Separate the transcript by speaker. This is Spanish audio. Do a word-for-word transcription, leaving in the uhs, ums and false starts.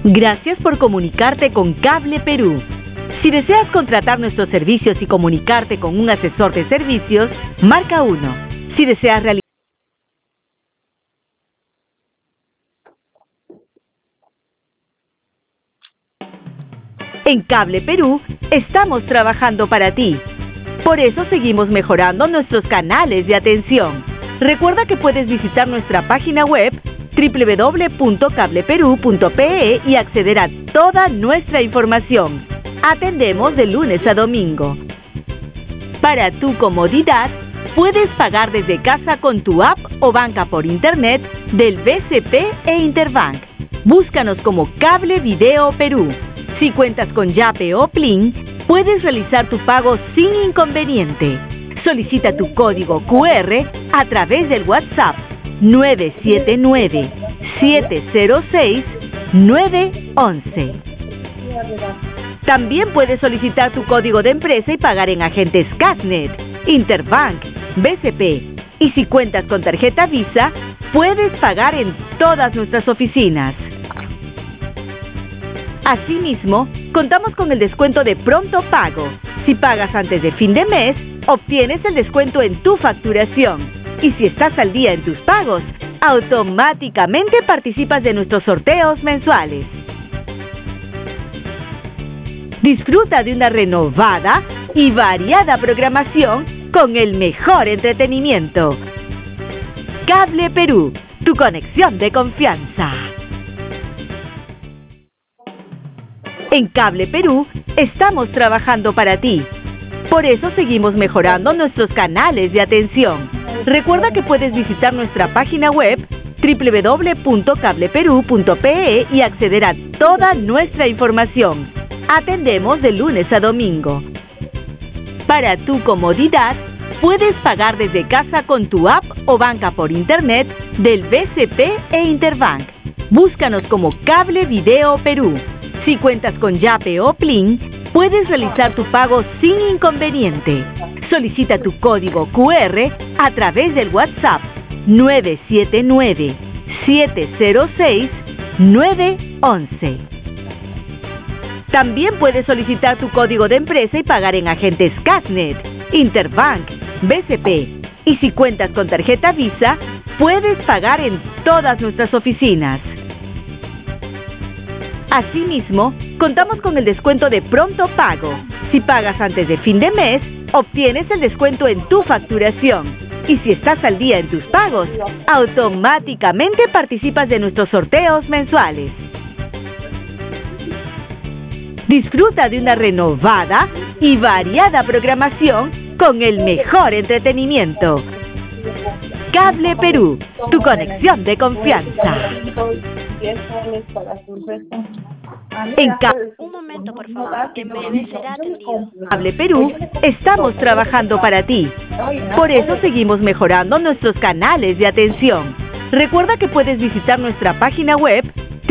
Speaker 1: Gracias por comunicarte con Cable Perú. Si deseas contratar nuestros servicios y comunicarte con un asesor de servicios, marca uno. Si deseas realizar En Cable Perú, estamos trabajando para ti. Por eso seguimos mejorando nuestros canales de atención. Recuerda que puedes visitar nuestra página web doble u doble u doble u punto cable perú punto pe e y acceder a toda nuestra información. Atendemos de lunes a domingo. Para tu comodidad, puedes pagar desde casa con tu app o banca por internet del B C P e Interbank. Búscanos como Cable Video Perú. Si cuentas con Yape o Plin, puedes realizar tu pago sin inconveniente. Solicita tu código cu erre a través del WhatsApp nueve siete nueve, siete cero seis, nueve once. También puedes solicitar tu código de empresa y pagar en agentes Casnet, Interbank, B C P. Y si cuentas con tarjeta Visa, puedes pagar en todas nuestras oficinas. Asimismo, contamos con el descuento de pronto pago. Si pagas antes de fin de mes, obtienes el descuento en tu facturación. Y si estás al día en tus pagos, automáticamente participas de nuestros sorteos mensuales. Disfruta de una renovada y variada programación con el mejor entretenimiento. Cable Perú, tu conexión de confianza. En Cable Perú, estamos trabajando para ti. Por eso seguimos mejorando nuestros canales de atención. Recuerda que puedes visitar nuestra página web doble u doble u doble u punto cable perú punto pe e y acceder a toda nuestra información. Atendemos de lunes a domingo. Para tu comodidad, puedes pagar desde casa con tu app o banca por internet del B C P e Interbank. Búscanos como Cable Video Perú. Si cuentas con Yape o Plin, puedes realizar tu pago sin inconveniente. Solicita tu código cu erre a través del WhatsApp nueve siete nueve, siete cero seis, nueve once. También puedes solicitar tu código de empresa y pagar en agentes Casnet, Interbank, B C P. Y si cuentas con tarjeta Visa, puedes pagar en todas nuestras oficinas. Asimismo, contamos con el descuento de pronto pago. Si pagas antes de fin de mes, obtienes el descuento en tu facturación. Y si estás al día en tus pagos, automáticamente participas de nuestros sorteos mensuales. Disfruta de una renovada y variada programación con el mejor entretenimiento. Cable Perú, tu conexión de confianza. En Ca-
Speaker 2: Un momento, por favor, en breve será atendido.
Speaker 1: Cable Perú, estamos trabajando para ti. Por eso seguimos mejorando nuestros canales de atención. Recuerda que puedes visitar nuestra página web